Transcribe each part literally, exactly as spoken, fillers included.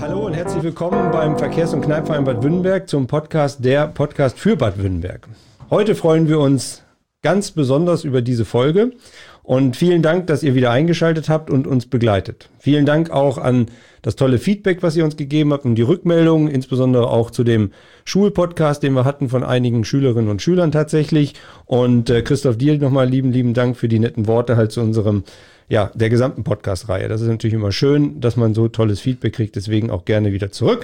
Hallo und herzlich willkommen beim Verkehrs- und Kneipverein Bad Württemberg zum Podcast, der Podcast für Bad Württemberg. Heute freuen wir uns ganz besonders über diese Folge und vielen Dank, dass ihr wieder eingeschaltet habt und uns begleitet. Vielen Dank auch an das tolle Feedback, was ihr uns gegeben habt und die Rückmeldungen, insbesondere auch zu dem Schulpodcast, den wir hatten von einigen Schülerinnen und Schülern tatsächlich. Und äh, Christoph, dir nochmal lieben, lieben Dank für die netten Worte halt zu unserem, ja, der gesamten Podcast-Reihe. Das ist natürlich immer schön, dass man so tolles Feedback kriegt, deswegen auch gerne wieder zurück.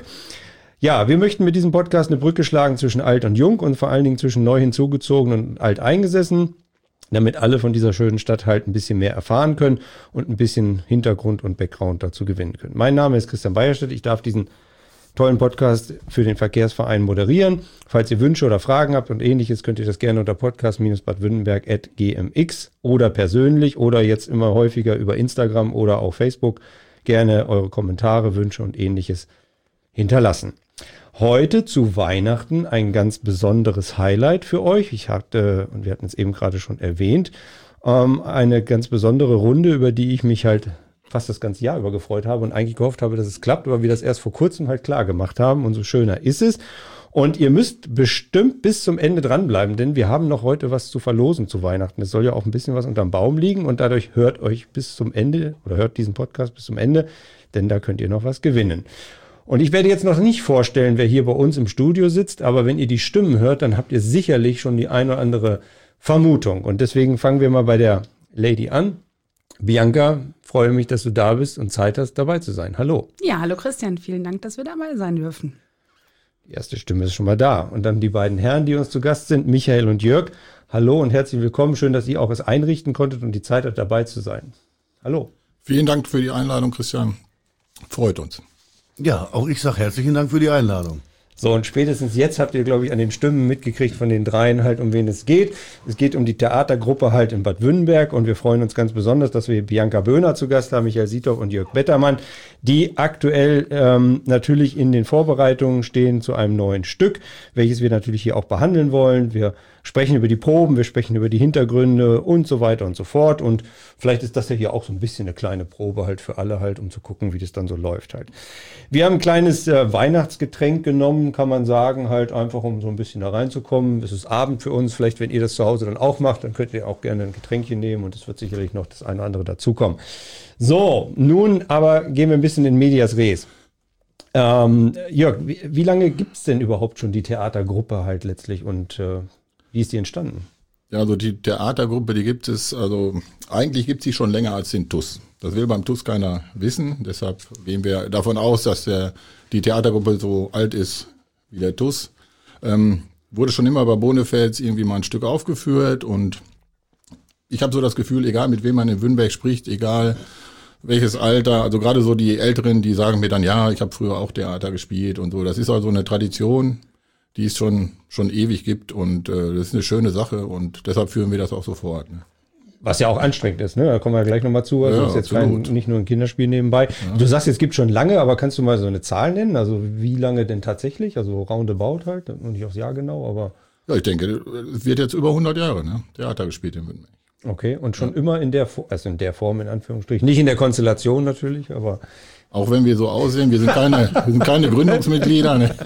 Ja, wir möchten mit diesem Podcast eine Brücke schlagen zwischen alt und jung und vor allen Dingen zwischen neu hinzugezogenen und alt eingesessen, damit alle von dieser schönen Stadt halt ein bisschen mehr erfahren können und ein bisschen Hintergrund und Background dazu gewinnen können. Mein Name ist Christian Beierstedt, ich darf diesen tollen Podcast für den Verkehrsverein moderieren. Falls ihr Wünsche oder Fragen habt und ähnliches, könnt ihr das gerne unter podcast Bindestrich badwürttemberg at g m x oder persönlich oder jetzt immer häufiger über Instagram oder auch Facebook gerne eure Kommentare, Wünsche und ähnliches hinterlassen. Heute zu Weihnachten ein ganz besonderes Highlight für euch. Ich hatte, und wir hatten es eben gerade schon erwähnt, ähm, eine ganz besondere Runde, über die ich mich halt fast das ganze Jahr über gefreut habe und eigentlich gehofft habe, dass es klappt, aber wir das erst vor kurzem halt klar gemacht haben. Umso schöner ist es. Und ihr müsst bestimmt bis zum Ende dranbleiben, denn wir haben noch heute was zu verlosen zu Weihnachten. Es soll ja auch ein bisschen was unterm Baum liegen und dadurch hört euch bis zum Ende oder hört diesen Podcast bis zum Ende, denn da könnt ihr noch was gewinnen. Und ich werde jetzt noch nicht vorstellen, wer hier bei uns im Studio sitzt, aber wenn ihr die Stimmen hört, dann habt ihr sicherlich schon die eine oder andere Vermutung. Und deswegen fangen wir mal bei der Lady an. Bianca, freue mich, dass du da bist und Zeit hast, dabei zu sein. Hallo. Ja, hallo Christian, vielen Dank, dass wir dabei sein dürfen. Die erste Stimme ist schon mal da. Und dann die beiden Herren, die uns zu Gast sind, Michael und Jörg. Hallo und herzlich willkommen. Schön, dass ihr auch es einrichten konntet und die Zeit habt, dabei zu sein. Hallo. Vielen Dank für die Einladung, Christian. Freut uns. Ja, auch ich sage herzlichen Dank für die Einladung. So, und spätestens jetzt habt ihr, glaube ich, an den Stimmen mitgekriegt von den dreien halt, um wen es geht. Es geht um die Theatergruppe halt in Bad Württemberg und wir freuen uns ganz besonders, dass wir Bianca Böhner zu Gast haben, Michael Siethoff und Jörg Bettermann, die aktuell ähm, natürlich in den Vorbereitungen stehen zu einem neuen Stück, welches wir natürlich hier auch behandeln wollen. Wir sprechen über die Proben, wir sprechen über die Hintergründe und so weiter und so fort. Und vielleicht ist das ja hier auch so ein bisschen eine kleine Probe halt für alle halt, um zu gucken, wie das dann so läuft halt. Wir haben ein kleines äh, Weihnachtsgetränk genommen, kann man sagen, halt einfach, um so ein bisschen da reinzukommen. Es ist Abend für uns. Vielleicht, wenn ihr das zu Hause dann auch macht, dann könnt ihr auch gerne ein Getränkchen nehmen und es wird sicherlich noch das eine oder andere dazukommen. So, nun aber gehen wir ein bisschen in medias res. Ähm, Jörg, wie, wie lange gibt's denn überhaupt schon die Theatergruppe halt letztlich und äh, wie ist die entstanden? Ja, also die Theatergruppe, die gibt es, also eigentlich gibt es die schon länger als den T U S. Das will beim T U S keiner wissen, deshalb gehen wir davon aus, dass der, die Theatergruppe so alt ist wie der T U S. Ähm, wurde schon immer bei Bonefels irgendwie mal ein Stück aufgeführt und ich habe so das Gefühl, egal mit wem man in Württemberg spricht, egal welches Alter, also gerade so die Älteren, die sagen mir dann, ja, ich habe früher auch Theater gespielt und so. Das ist also eine Tradition, die es schon schon ewig gibt und äh, das ist eine schöne Sache und deshalb führen wir das auch so fort. Ne? Was ja auch anstrengend ist, ne? Da kommen wir gleich nochmal zu. Also Ja, ist jetzt kein, nicht nur ein Kinderspiel nebenbei. Ja. Du sagst, es gibt schon lange, aber kannst du mal so eine Zahl nennen? Also wie lange denn tatsächlich? Also roundabout halt, und nicht aufs Jahr genau, aber... Ja, ich denke, es wird jetzt über hundert Jahre, ne? Theater gespielt in Württemberg. Okay, und schon ja. immer in der, also in der Form in Anführungsstrichen, nicht in der Konstellation natürlich, aber... Auch wenn wir so aussehen, wir sind keine, wir sind keine Gründungsmitglieder, ne?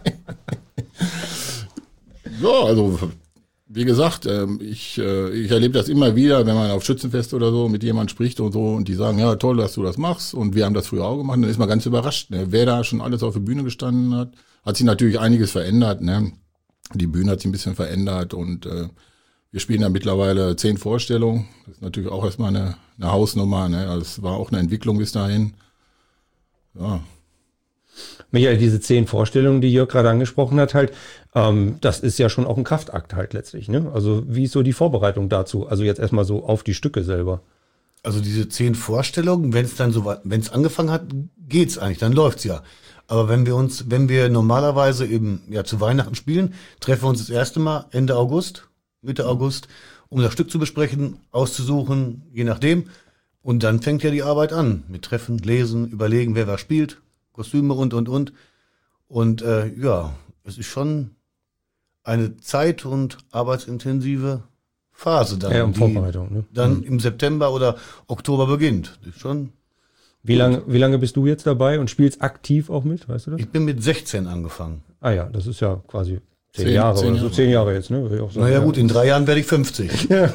Ja, also wie gesagt, ich, ich erlebe das immer wieder, wenn man auf Schützenfest oder so mit jemandem spricht und so und die sagen, ja toll, dass du das machst und wir haben das früher auch gemacht, dann ist man ganz überrascht, ne? Wer da schon alles auf der Bühne gestanden hat, hat sich natürlich einiges verändert, ne? Die Bühne hat sich ein bisschen verändert und äh, wir spielen ja mittlerweile zehn Vorstellungen, das ist natürlich auch erstmal eine, eine Hausnummer, ne? Also es war auch eine Entwicklung bis dahin, ja. Michael, diese zehn Vorstellungen, die Jörg gerade angesprochen hat, halt, ähm, das ist ja schon auch ein Kraftakt halt letztlich, ne? Also wie ist so die Vorbereitung dazu? Also jetzt erstmal so auf die Stücke selber. Also diese zehn Vorstellungen, wenn es dann so, wenn es angefangen hat, geht's eigentlich, dann läuft's ja. Aber wenn wir uns, wenn wir normalerweise eben ja zu Weihnachten spielen, treffen wir uns das erste Mal Ende August, Mitte August, um das Stück zu besprechen, auszusuchen, je nachdem. Und dann fängt ja die Arbeit an mit Treffen, Lesen, überlegen, wer was spielt. Kostüme und, und, und. Und äh, ja, es ist schon eine zeit- und arbeitsintensive Phase dann, ja, um die Vorbereitung, ne? dann mhm. im September oder Oktober beginnt. Das ist schon Wie lange, wie lange bist du jetzt dabei und spielst aktiv auch mit, weißt du das? Ich bin mit sechzehn angefangen. Ah ja, das ist ja quasi zehn, Zehn- Jahre zehn oder so. Jahre. Zehn Jahre jetzt, ne? Würde ich auch sagen, Naja gut, in drei Jahren werde ich fünfzig. Ja,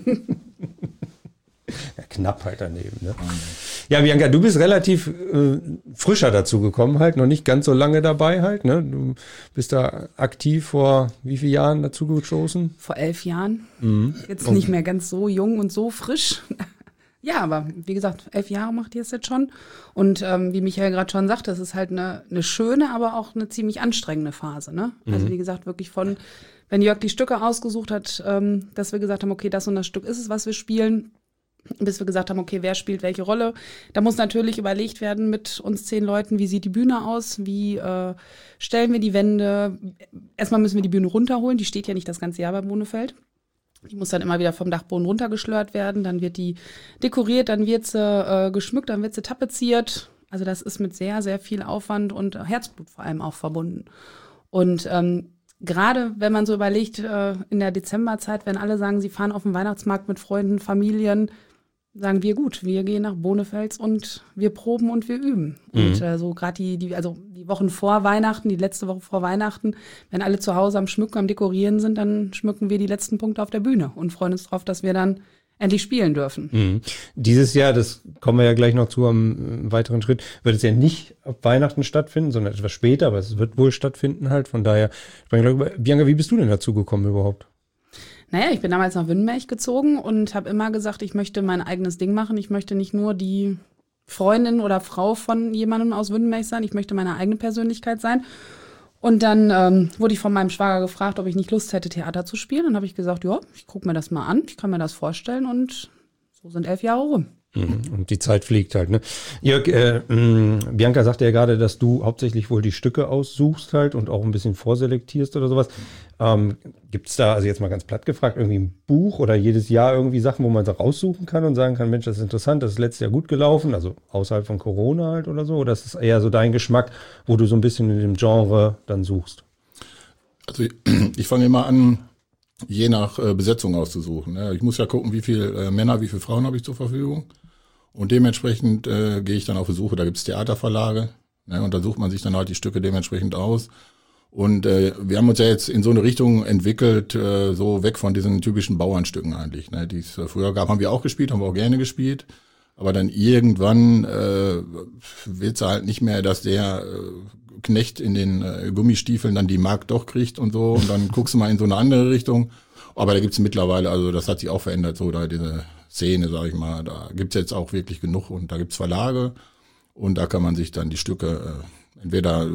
knapp halt daneben. Ne? Ja, Bianca, du bist relativ äh, frischer dazu gekommen, halt, noch nicht ganz so lange dabei halt. Ne? Du bist da aktiv vor wie vielen Jahren dazu gestoßen? Vor elf Jahren. Mhm. Jetzt nicht mehr ganz so jung und so frisch. Ja, aber wie gesagt, elf Jahre macht ihr es jetzt schon. Und ähm, wie Michael gerade schon sagte, es ist halt eine, eine schöne, aber auch eine ziemlich anstrengende Phase. Ne? Also wie gesagt, wirklich von, wenn Jörg die Stücke ausgesucht hat, ähm, dass wir gesagt haben, okay, das und das Stück ist es, was wir spielen, bis wir gesagt haben, okay, wer spielt welche Rolle. Da muss natürlich überlegt werden mit uns zehn Leuten, wie sieht die Bühne aus, wie äh, stellen wir die Wände. Erstmal müssen wir die Bühne runterholen, die steht ja nicht das ganze Jahr beim Bonefeld. Die muss dann immer wieder vom Dachboden runtergeschlört werden, dann wird die dekoriert, dann wird sie äh, geschmückt, dann wird sie tapeziert. Also das ist mit sehr, sehr viel Aufwand und Herzblut vor allem auch verbunden. Und ähm, gerade wenn man so überlegt, äh, in der Dezemberzeit, wenn alle sagen, sie fahren auf den Weihnachtsmarkt mit Freunden, Familien, sagen wir gut, wir gehen nach Bonefels und wir proben und wir üben. Mhm. Und äh, so gerade die, die, also die Wochen vor Weihnachten, die letzte Woche vor Weihnachten, wenn alle zu Hause am Schmücken, am Dekorieren sind, dann schmücken wir die letzten Punkte auf der Bühne und freuen uns drauf, dass wir dann endlich spielen dürfen. Mhm. Dieses Jahr, das kommen wir ja gleich noch zu am weiteren Schritt, wird es ja nicht auf Weihnachten stattfinden, sondern etwas später, aber es wird wohl stattfinden halt. Von daher, Bianca, wie bist du denn dazu gekommen überhaupt? Naja, ich bin damals nach Wünnenberg gezogen und habe immer gesagt, ich möchte mein eigenes Ding machen. Ich möchte nicht nur die Freundin oder Frau von jemandem aus Wünnenberg sein. Ich möchte meine eigene Persönlichkeit sein. Und dann ähm, wurde ich von meinem Schwager gefragt, ob ich nicht Lust hätte, Theater zu spielen. Dann habe ich gesagt, ja, ich gucke mir das mal an. Ich kann mir das vorstellen. Und so sind elf Jahre rum. Und die Zeit fliegt halt, ne? Jörg, äh, mh, Bianca sagte ja gerade, dass du hauptsächlich wohl die Stücke aussuchst halt und auch ein bisschen vorselektierst oder sowas. Ähm, gibt's da, also jetzt mal ganz platt gefragt, irgendwie ein Buch oder jedes Jahr irgendwie Sachen, wo man so raussuchen kann und sagen kann, Mensch, das ist interessant, das ist letztes Jahr gut gelaufen, also außerhalb von Corona halt oder so? Oder ist das eher so dein Geschmack, wo du so ein bisschen in dem Genre dann suchst? Also ich, ich fange immer an, je nach äh, Besetzung auszusuchen. Ne? Ich muss ja gucken, wie viele äh, Männer, wie viele Frauen habe ich zur Verfügung. Und dementsprechend äh, gehe ich dann auf die Suche. Da gibt es Theaterverlage, ne? Und da sucht man sich dann halt die Stücke dementsprechend aus. Und äh, wir haben uns ja jetzt in so eine Richtung entwickelt, äh, so weg von diesen typischen Bauernstücken eigentlich, ne? Die es äh, früher gab, haben wir auch gespielt, haben wir auch gerne gespielt. Aber dann irgendwann äh, wird es halt nicht mehr, dass der äh, Knecht in den äh, Gummistiefeln dann die Mark doch kriegt und so. Und dann guckst du mal in so eine andere Richtung. Aber da gibt's mittlerweile, also das hat sich auch verändert, so da diese Szene, sag ich mal, da gibt's jetzt auch wirklich genug. Und da gibt's Verlage und da kann man sich dann die Stücke äh, entweder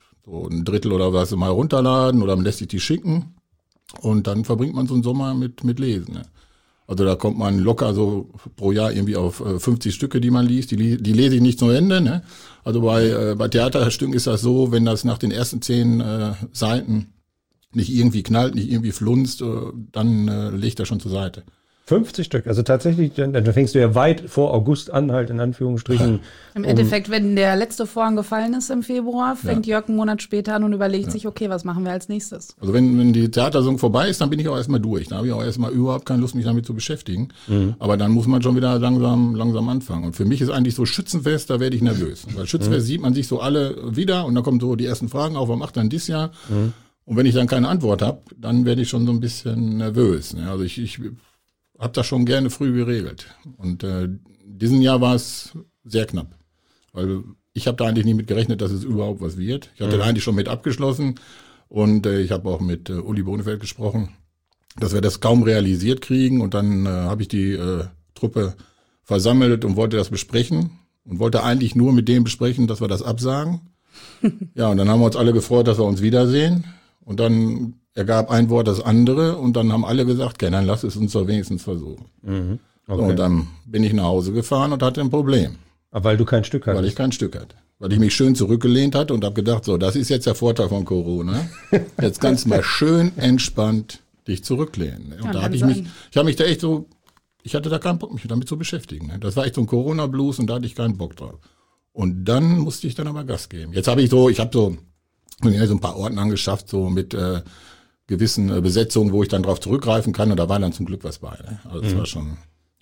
so ein Drittel oder was mal runterladen oder man lässt sich die schicken. Und dann verbringt man so einen Sommer mit mit Lesen, ne? Also da kommt man locker so pro Jahr irgendwie auf äh, fünfzig Stücke, die man liest. Die, die lese ich nicht zu Ende, ne? Also bei, äh, bei Theaterstücken ist das so, wenn das nach den ersten zehn äh, Seiten nicht irgendwie knallt, nicht irgendwie flunzt, äh, dann äh, lege ich das schon zur Seite. fünfzig Stück, also tatsächlich, dann, dann fängst du ja weit vor August an, halt in Anführungsstrichen. Im Endeffekt, wenn der letzte Vorhang gefallen ist im Februar, fängt Ja. Jörg einen Monat später an und überlegt Ja. sich, okay, was machen wir als nächstes? Also wenn, wenn die Theatersaison vorbei ist, dann bin ich auch erstmal durch. Da habe ich auch erstmal überhaupt keine Lust, mich damit zu beschäftigen. Mhm. Aber dann muss man schon wieder langsam langsam anfangen. Und für mich ist eigentlich so Schützenfest, da werde ich nervös. Weil Schützenfest mhm. sieht man sich so alle wieder und dann kommen so die ersten Fragen auf, was macht dann dieses Jahr? Mhm. Und wenn ich dann keine Antwort habe, dann werde ich schon so ein bisschen nervös. Ne? Also ich, ich habe das schon gerne früh geregelt. Und äh, diesen Jahr war es sehr knapp. Weil ich habe da eigentlich nicht mit gerechnet, dass es überhaupt was wird. Ich hatte mhm. da eigentlich schon mit abgeschlossen. Und äh, ich habe auch mit äh, Uli Bonefeld gesprochen, dass wir das kaum realisiert kriegen. Und dann äh, habe ich die äh, Truppe versammelt und wollte das besprechen. Und wollte eigentlich nur mit dem besprechen, dass wir das absagen. Ja, und dann haben wir uns alle gefreut, dass wir uns wiedersehen. Und dann ergab ein Wort das andere und dann haben alle gesagt, okay, dann lass es uns doch wenigstens versuchen. Mhm. Okay. So, und dann bin ich nach Hause gefahren und hatte ein Problem. Aber weil du kein Stück hattest? Weil ich kein Stück hatte. Weil ich mich schön zurückgelehnt hatte und habe gedacht, so, das ist jetzt der Vorteil von Corona. Jetzt kannst du mal schön entspannt dich zurücklehnen. Und ja, da hatte ich mich, ich habe mich da echt so, ich hatte da keinen Bock, mich damit zu beschäftigen. Das war echt so ein Corona-Blues und da hatte ich keinen Bock drauf. Und dann musste ich dann aber Gas geben. Jetzt habe ich so, ich habe so, so ein paar Orten angeschafft, so mit äh, gewissen äh, Besetzungen, wo ich dann drauf zurückgreifen kann. Und da war dann zum Glück was bei. Ne? Also das mhm. war schon.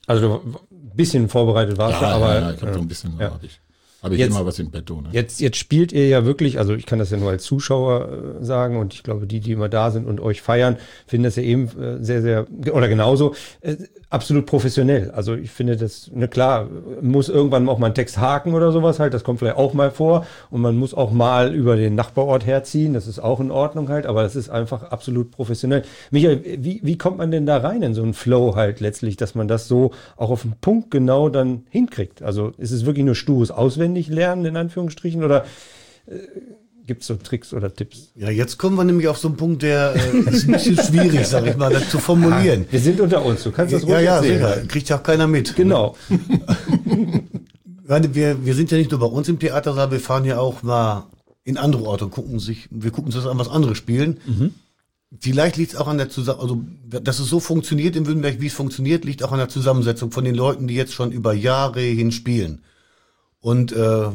Also ein bisschen vorbereitet warst du, Ja, aber ja, ja, ich habe so ein bisschen, ja. habe ich, hab ich Jetzt- immer was im Petto. Ne? Jetzt, jetzt spielt ihr ja wirklich, also ich kann das ja nur als Zuschauer äh, sagen und ich glaube, die, die immer da sind und euch feiern, finden das ja eben äh, sehr, sehr, oder genauso, äh, absolut professionell. Also ich finde das, ne, klar, muss irgendwann auch mal ein Text haken oder sowas halt, das kommt vielleicht auch mal vor und man muss auch mal über den Nachbarort herziehen, das ist auch in Ordnung halt, aber das ist einfach absolut professionell. Michael, wie, wie kommt man denn da rein in so einen Flow halt letztlich, dass man das so auch auf den Punkt genau dann hinkriegt? Also ist es wirklich nur stures Auswendig lernen, in Anführungsstrichen, oder äh, gibt es so Tricks oder Tipps? Ja, jetzt kommen wir nämlich auf so einen Punkt, der äh, ist ein bisschen schwierig, sag ich mal, das zu formulieren. Wir sind unter uns, du kannst das ruhig Ja, ja, erzählen. sicher. Kriegt ja auch keiner mit. Genau. Weil Wir, wir sind ja nicht nur bei uns im Theater, sondern wir fahren ja auch mal in andere Orte und gucken sich, wir gucken uns das an, was andere spielen. Vielleicht liegt es auch an der Zusammensetzung, also dass es so funktioniert in Württemberg, wie es funktioniert, liegt auch an der Zusammensetzung von den Leuten, die jetzt schon über Jahre hin spielen. Und äh,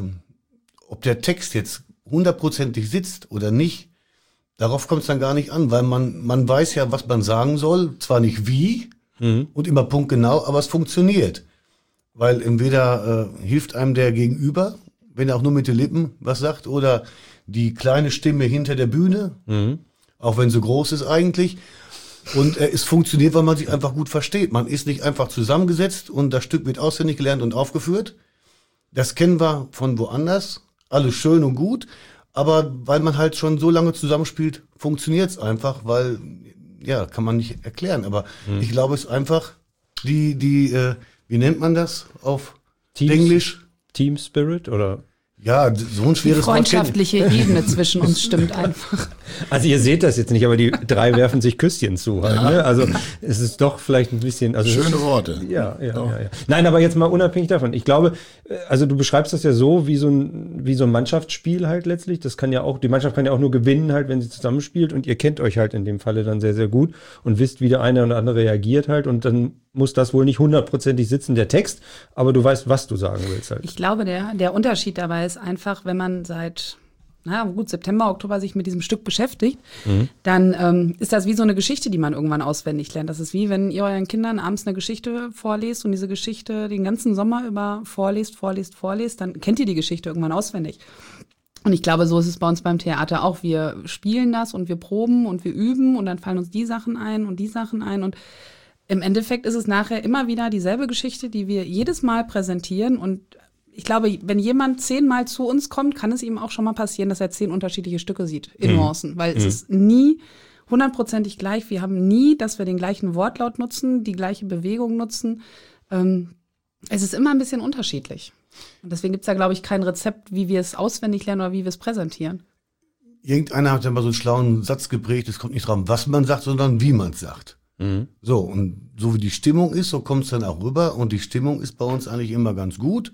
ob der Text jetzt hundertprozentig sitzt oder nicht, darauf kommt es dann gar nicht an, weil man man weiß ja, was man sagen soll, zwar nicht wie und immer punktgenau, aber es funktioniert. Weil entweder äh, hilft einem der Gegenüber, wenn er auch nur mit den Lippen was sagt, oder die kleine Stimme hinter der Bühne, auch wenn sie groß ist eigentlich. Und äh, es funktioniert, weil man sich einfach gut versteht. Man ist nicht einfach zusammengesetzt und das Stück wird auswendig gelernt und aufgeführt. Das kennen wir von woanders. Alles schön und gut. Aber weil man halt schon so lange zusammenspielt, funktioniert es einfach, weil, ja, kann man nicht erklären. Aber ich glaube, es ist einfach die, die, äh, wie nennt man das auf Teams- Englisch? Team Spirit oder? Ja, so ein Die schweres Wort kenn ich. freundschaftliche Ebene zwischen uns stimmt einfach. Also ihr seht das jetzt nicht, aber die drei werfen sich Küsschen zu. Halt, ne? Also es ist doch vielleicht ein bisschen. Also Schöne Worte. Ja, ja, ja, ja. Nein, aber jetzt mal unabhängig davon. Ich glaube, äh, also du beschreibst das ja so wie so ein wie so ein Mannschaftsspiel halt letztlich. Das kann ja auch, die Mannschaft kann ja auch nur gewinnen halt, wenn sie zusammenspielt und ihr kennt euch halt in dem Falle dann sehr, sehr gut und wisst, wie der eine oder andere reagiert halt und dann muss das wohl nicht hundertprozentig sitzen, der Text, aber du weißt, was du sagen willst halt. Ich glaube, der, der Unterschied dabei ist einfach, wenn man seit, na gut, September, Oktober sich mit diesem Stück beschäftigt, dann ähm, ist das wie so eine Geschichte, die man irgendwann auswendig lernt. Das ist wie, wenn ihr euren Kindern abends eine Geschichte vorlest und diese Geschichte den ganzen Sommer über vorlest, vorlest, vorlest, dann kennt ihr die Geschichte irgendwann auswendig. Und ich glaube, so ist es bei uns beim Theater auch. Wir spielen das und wir proben und wir üben und dann fallen uns die Sachen ein und die Sachen ein und im Endeffekt ist es nachher immer wieder dieselbe Geschichte, die wir jedes Mal präsentieren. Und ich glaube, wenn jemand zehnmal zu uns kommt, kann es ihm auch schon mal passieren, dass er zehn unterschiedliche Stücke sieht in Nuancen. Weil es ist nie hundertprozentig gleich. Wir haben nie, dass wir den gleichen Wortlaut nutzen, die gleiche Bewegung nutzen. Ähm, es ist immer ein bisschen unterschiedlich. Und deswegen gibt es da, glaube ich, kein Rezept, wie wir es auswendig lernen oder wie wir es präsentieren. Irgendeiner hat ja mal so einen schlauen Satz geprägt, es kommt nicht drauf, was man sagt, sondern wie man es sagt. So, und so wie die Stimmung ist, so kommt es dann auch rüber. Und die Stimmung ist bei uns eigentlich immer ganz gut.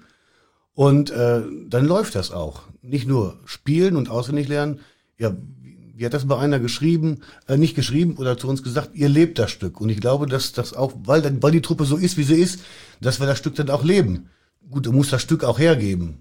Und äh, dann läuft das auch. Nicht nur spielen und auswendig lernen. Ja, wie hat das bei einer geschrieben, äh, nicht geschrieben oder zu uns gesagt, ihr lebt das Stück. Und ich glaube, dass das auch, weil, dann, weil die Truppe so ist, wie sie ist, dass wir das Stück dann auch leben. Gut, du musst das Stück auch hergeben.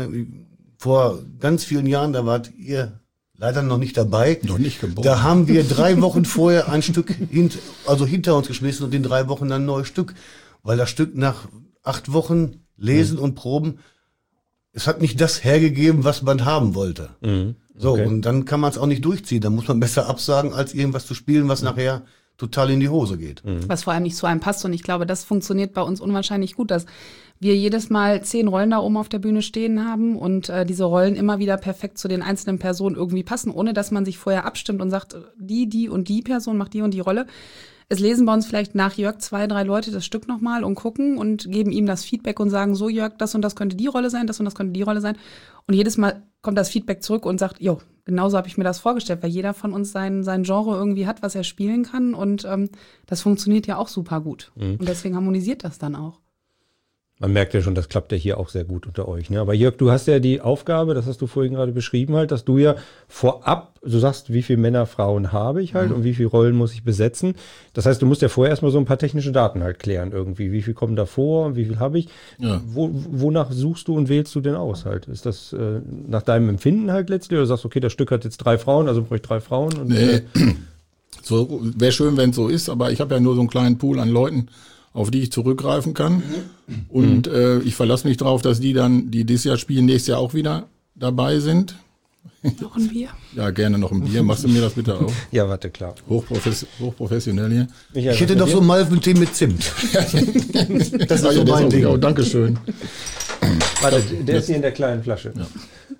Vor ganz vielen Jahren, da wart ihr leider noch nicht dabei. Noch nicht geboren. Da haben wir drei Wochen vorher ein Stück hint, also hinter uns geschmissen und in drei Wochen dann ein neues Stück. Weil das Stück nach acht Wochen Lesen mhm. und Proben, es hat nicht das hergegeben, was man haben wollte. Mhm. So, Okay. und dann kann man es auch nicht durchziehen. Dann muss man besser absagen, als irgendwas zu spielen, was mhm. nachher total in die Hose geht. Was vor allem nicht zu einem passt. Und ich glaube, das funktioniert bei uns unwahrscheinlich gut, dass wir jedes Mal zehn Rollen da oben auf der Bühne stehen haben und äh, diese Rollen immer wieder perfekt zu den einzelnen Personen irgendwie passen, ohne dass man sich vorher abstimmt und sagt, die, die und die Person macht die und die Rolle. Es lesen bei uns vielleicht nach Jörg zwei, drei Leute das Stück nochmal und gucken und geben ihm das Feedback und sagen, so Jörg, das und das könnte die Rolle sein, das und das könnte die Rolle sein. Und jedes Mal kommt das Feedback zurück und sagt, jo, genauso habe ich mir das vorgestellt, weil jeder von uns sein, sein Genre irgendwie hat, was er spielen kann und ähm, das funktioniert ja auch super gut. Mhm. Und deswegen harmonisiert das dann auch. Man merkt ja schon, das klappt ja hier auch sehr gut unter euch. Ne? Aber Jörg, du hast ja die Aufgabe, das hast du vorhin gerade beschrieben halt, dass du ja vorab, du sagst, wie viele Männer, Frauen habe ich halt mhm. und wie viele Rollen muss ich besetzen. Das heißt, du musst ja vorher erstmal so ein paar technische Daten halt klären irgendwie. Wie viel kommen da vor, wie viel habe ich? Ja. Wo, wonach suchst du und wählst du denn aus halt? Ist das äh, nach deinem Empfinden halt letztlich oder sagst du, okay, das Stück hat jetzt drei Frauen, also brauche ich drei Frauen? Und, Nee. So wäre schön, wenn es so ist, aber ich habe ja nur so einen kleinen Pool an Leuten auf die ich zurückgreifen kann. Und mhm. äh, ich verlasse mich darauf, dass die dann, die dieses Jahr spielen, nächstes Jahr auch wieder dabei sind. Noch ein Bier? Ja, gerne noch ein Bier. Machst du mir das bitte auch? Ja, warte, klar. Hochprofes- hochprofessionell hier. Michael, ich hätte noch so Malven-Tee mit Zimt. Das ist so mein Ding. Auch. Dankeschön. Warte, der ist hier in der kleinen Flasche. Ja.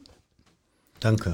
Danke.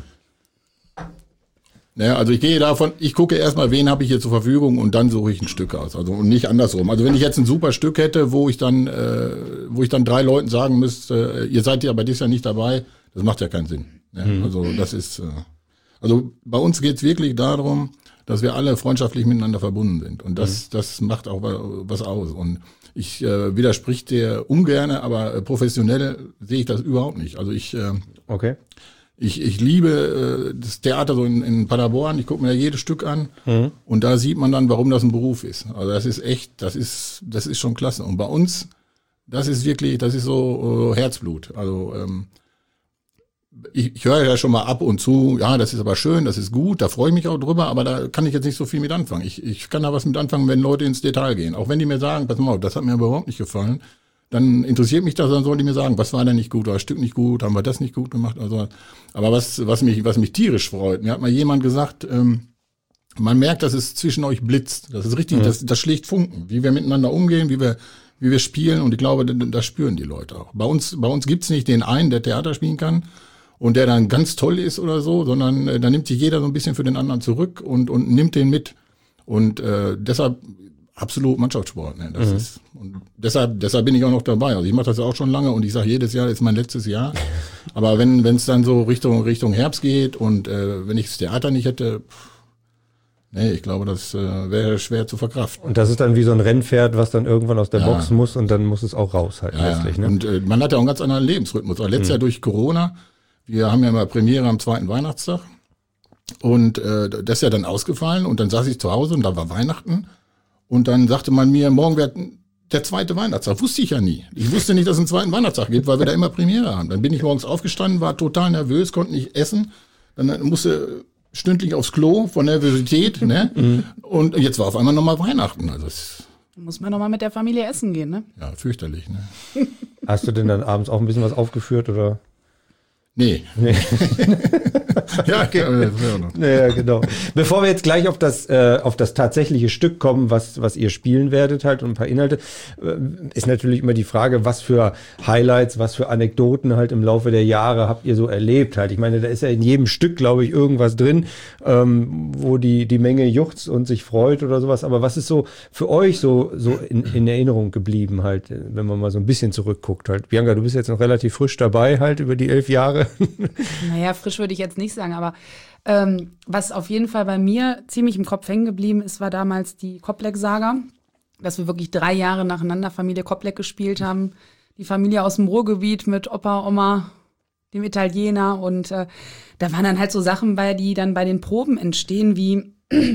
Naja, also ich gehe davon, ich gucke erstmal, wen habe ich hier zur Verfügung und dann suche ich ein Stück aus. Also und nicht andersrum. Also wenn ich jetzt ein super Stück hätte, wo ich dann, äh, wo ich dann drei Leuten sagen müsste, äh, ihr seid ja bei dieses Jahr nicht dabei, das macht ja keinen Sinn. Ja, mhm. Also das ist, äh, also bei uns geht's wirklich darum, dass wir alle freundschaftlich miteinander verbunden sind. Und das, mhm. das macht auch was aus. Und ich äh, widersprich dir ungerne, aber äh, professionell sehe ich das überhaupt nicht. Also ich, äh, okay. Ich, ich liebe äh, das Theater so in, in Paderborn, ich gucke mir da jedes Stück an mhm. und da sieht man dann, warum das ein Beruf ist. Also das ist echt, das ist das ist schon klasse. Und bei uns, das ist wirklich, das ist so äh, Herzblut. Also ähm, ich, ich höre ja schon mal ab und zu, ja, das ist aber schön, das ist gut, da freue ich mich auch drüber, aber da kann ich jetzt nicht so viel mit anfangen. Ich, ich kann da was mit anfangen, wenn Leute ins Detail gehen. Auch wenn die mir sagen, pass mal auf, das hat mir überhaupt nicht gefallen. Dann interessiert mich das, dann sollen die mir sagen, was war denn nicht gut, oder das Stück nicht gut, haben wir das nicht gut gemacht, also, aber was, was mich, was mich tierisch freut, mir hat mal jemand gesagt, ähm, man merkt, dass es zwischen euch blitzt, das ist richtig, mhm. das, das schlägt Funken, wie wir miteinander umgehen, wie wir, wie wir spielen, und ich glaube, das, das spüren die Leute auch. Bei uns, bei uns gibt's nicht den einen, der Theater spielen kann und der dann ganz toll ist oder so, sondern äh, da nimmt sich jeder so ein bisschen für den anderen zurück und, und nimmt den mit, und äh, deshalb absolut Mannschaftssport, ne? Das mhm. ist, und deshalb, deshalb bin ich auch noch dabei. Also ich mache das ja auch schon lange und ich sage jedes Jahr ist mein letztes Jahr. Aber wenn wenn es dann so Richtung Richtung Herbst geht und äh, wenn ich das Theater nicht hätte, pff, nee, ich glaube, das äh, wäre schwer zu verkraften. Und das ist dann wie so ein Rennpferd, was dann irgendwann aus der ja. Box muss und dann muss es auch raus halt ja, letztlich. Ne? Und äh, man hat ja auch einen ganz anderen Lebensrhythmus. Auch letztes mhm. Jahr durch Corona, wir haben ja mal Premiere am zweiten Weihnachtstag und äh, das ist ja dann ausgefallen und dann saß ich zu Hause und da war Weihnachten. Und dann sagte man mir, morgen wäre der zweite Weihnachtstag. Wusste ich ja nie. Ich wusste nicht, dass es einen zweiten Weihnachtstag gibt, weil wir da immer Premiere haben. Dann bin ich morgens aufgestanden, war total nervös, konnte nicht essen. Dann musste stündlich aufs Klo von Nervosität. Ne? Mhm. Und jetzt war auf einmal nochmal Weihnachten. Also es muss man nochmal mit der Familie essen gehen, ne? Ja, fürchterlich. Ne? Hast du denn dann abends auch ein bisschen was aufgeführt, oder? Nee. nee. ja, okay. Ja, genau. Bevor wir jetzt gleich auf das äh, auf das tatsächliche Stück kommen, was was ihr spielen werdet halt und ein paar Inhalte, äh, ist natürlich immer die Frage, was für Highlights, was für Anekdoten halt im Laufe der Jahre habt ihr so erlebt halt. Ich meine, da ist ja in jedem Stück, glaube ich, irgendwas drin, ähm, wo die die Menge juchzt und sich freut oder sowas. Aber was ist so für euch so so in, in Erinnerung geblieben halt, wenn man mal so ein bisschen zurückguckt halt? Bianca, du bist jetzt noch relativ frisch dabei halt über die elf Jahre. Naja, frisch würde ich jetzt nicht sagen, aber ähm, was auf jeden Fall bei mir ziemlich im Kopf hängen geblieben ist, war damals die Koplek-Saga, dass wir wirklich drei Jahre nacheinander Familie Koplek gespielt haben. Die Familie aus dem Ruhrgebiet mit Opa, Oma, dem Italiener, und äh, da waren dann halt so Sachen bei, die dann bei den Proben entstehen, wie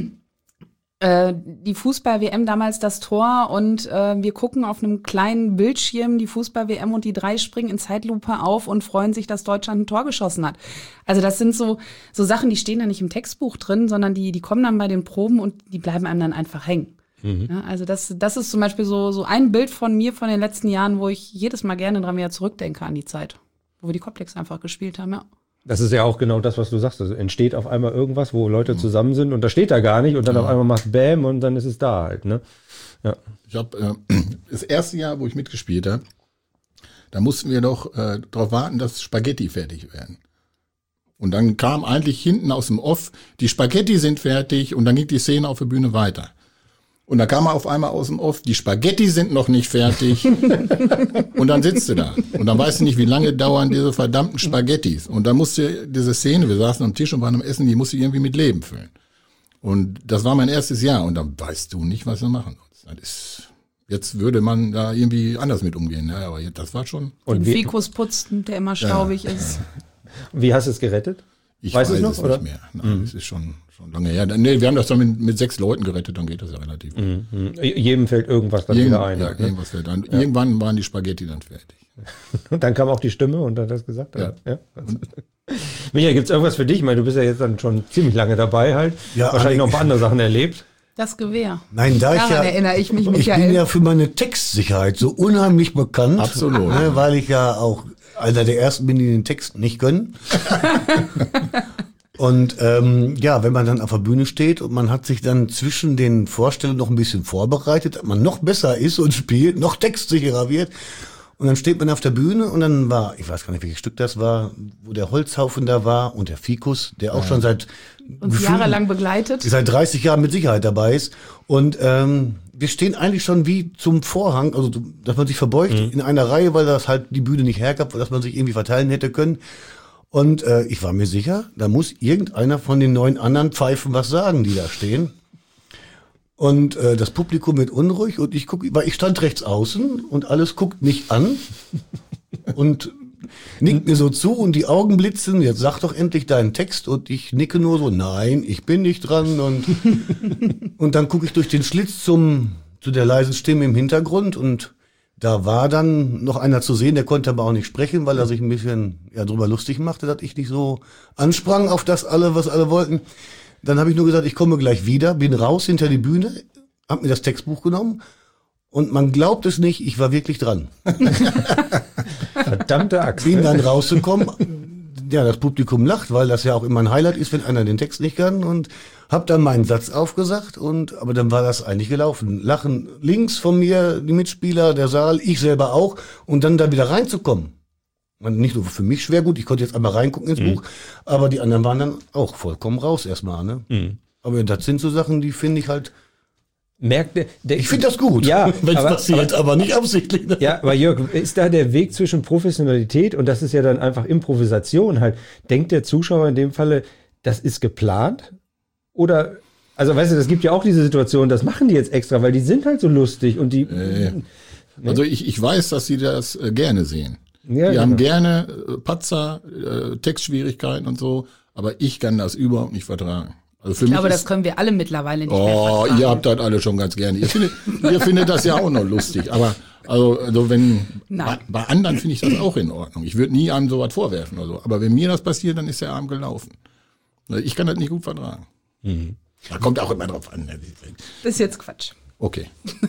äh, die Fußball-W M damals das Tor, und äh, wir gucken auf einem kleinen Bildschirm die Fußball-W M und die drei springen in Zeitlupe auf und freuen sich, dass Deutschland ein Tor geschossen hat. Also das sind so so Sachen, die stehen da nicht im Textbuch drin, sondern die die kommen dann bei den Proben und die bleiben einem dann einfach hängen. Mhm. Ja, also das das ist zum Beispiel so so ein Bild von mir von den letzten Jahren, wo ich jedes Mal gerne dran wieder zurückdenke an die Zeit, wo wir die Kopleks einfach gespielt haben, ja. Das ist ja auch genau das, was du sagst. Also entsteht auf einmal irgendwas, wo Leute zusammen sind und da steht da gar nicht und dann ja. auf einmal macht Bäm und dann ist es da halt, ne? Ja. Ich habe äh, das erste Jahr, wo ich mitgespielt habe, da mussten wir doch äh, darauf warten, dass Spaghetti fertig werden. Und dann kam eigentlich hinten aus dem Off, die Spaghetti sind fertig, und dann ging die Szene auf der Bühne weiter. Und da kam er auf einmal aus dem Off, die Spaghetti sind noch nicht fertig. Und dann sitzt du da. Und dann weißt du nicht, wie lange dauern diese verdammten Spaghettis. Und dann musste diese Szene, wir saßen am Tisch und waren am Essen, die musste ich irgendwie mit Leben füllen. Und das war mein erstes Jahr. Und dann weißt du nicht, was wir machen. Das ist, jetzt würde man da irgendwie anders mit umgehen. Ja, aber das war schon. Und den Fikus putzen, der immer staubig ja. ist. Wie hast du es gerettet? Ich weißt weiß es noch, es oder? Nicht mehr. Nein, es mhm. ist schon, schon lange her. Nee, wir haben das dann mit, mit sechs Leuten gerettet, dann geht das ja relativ gut. Mhm. Jedem fällt irgendwas dann Irgend, wieder ein. Ja, halt, ne? irgendwas fällt ein. Ja. Irgendwann waren die Spaghetti dann fertig. Und dann kam auch die Stimme und hat das gesagt. Ja. ja. Michael, gibt's irgendwas für dich? Ich meine, du bist ja jetzt dann schon ziemlich lange dabei halt. Ja, wahrscheinlich noch ein paar andere Sachen erlebt. Das Gewehr. Nein, da ich Daran ja, erinnere ich mich, ich Michael. bin ja für meine Textsicherheit so unheimlich bekannt. Absolut. Ne, weil ich ja auch einer der ersten bin, die den Text nicht können. Und ähm, ja, wenn man dann auf der Bühne steht und man hat sich dann zwischen den Vorstellungen noch ein bisschen vorbereitet, dass man noch besser ist und spielt, noch textsicherer wird. Und dann steht man auf der Bühne und dann war, ich weiß gar nicht, welches Stück das war, wo der Holzhaufen da war und der Fikus, der auch ja. schon seit uns gefühlt, jahrelang begleitet. seit dreißig Jahren mit Sicherheit dabei ist. Und ähm, wir stehen eigentlich schon wie zum Vorhang, also dass man sich verbeugt mhm. in einer Reihe, weil das halt die Bühne nicht hergab, dass man sich irgendwie verteilen hätte können. Und äh, ich war mir sicher, da muss irgendeiner von den neun anderen Pfeifen was sagen, die da stehen. Und äh, das Publikum wird unruhig und ich gucke, weil ich stand rechts außen und alles guckt mich an und nickt mir so zu und die Augen blitzen, jetzt sag doch endlich deinen Text und ich nicke nur so, nein, ich bin nicht dran und und dann gucke ich durch den Schlitz zum zu der leisen Stimme im Hintergrund und da war dann noch einer zu sehen, der konnte aber auch nicht sprechen, weil er sich ein bisschen ja drüber lustig machte, dass ich nicht so ansprang auf das alle, was alle wollten. Dann habe ich nur gesagt, ich komme gleich wieder, bin raus hinter die Bühne, habe mir das Textbuch genommen und man glaubt es nicht, ich war wirklich dran. Verdammte Axt. Bin dann rausgekommen, ja, das Publikum lacht, weil das ja auch immer ein Highlight ist, wenn einer den Text nicht kann und habe dann meinen Satz aufgesagt und aber dann war das eigentlich gelaufen. Lachen links von mir, die Mitspieler, der Saal, ich selber auch und dann da wieder reinzukommen. Nicht nur für mich schwer, gut, ich konnte jetzt einmal reingucken ins mhm. Buch, aber die anderen waren dann auch vollkommen raus erstmal, ne? Mhm. Aber das sind so Sachen, die finde ich halt, merkt der, der ich finde das gut, ja, wenn es passiert, aber, aber nicht absichtlich. Ne? Ja, aber Jörg, ist da der Weg zwischen Professionalität und das ist ja dann einfach Improvisation halt, denkt der Zuschauer in dem Falle, das ist geplant? Oder, also weißt du, das gibt ja auch diese Situation, das machen die jetzt extra, weil die sind halt so lustig und die... Äh, ne? Also ich, ich weiß, dass sie das äh, gerne sehen. Ja, die genau. haben gerne äh, Patzer, äh, Textschwierigkeiten und so, aber ich kann das überhaupt nicht vertragen. Also für ich mich glaube, ist, das können wir alle mittlerweile nicht mehr oh, vertragen. ihr habt das alle schon ganz gerne. Ihr findet, ihr findet das ja auch noch lustig, aber also, also wenn bei, bei anderen finde ich das auch in Ordnung. Ich würde nie einem sowas vorwerfen oder so, aber wenn mir das passiert, dann ist der Abend gelaufen. Ich kann das nicht gut vertragen. Mhm. Da kommt auch immer drauf an. Das ist jetzt Quatsch. Okay.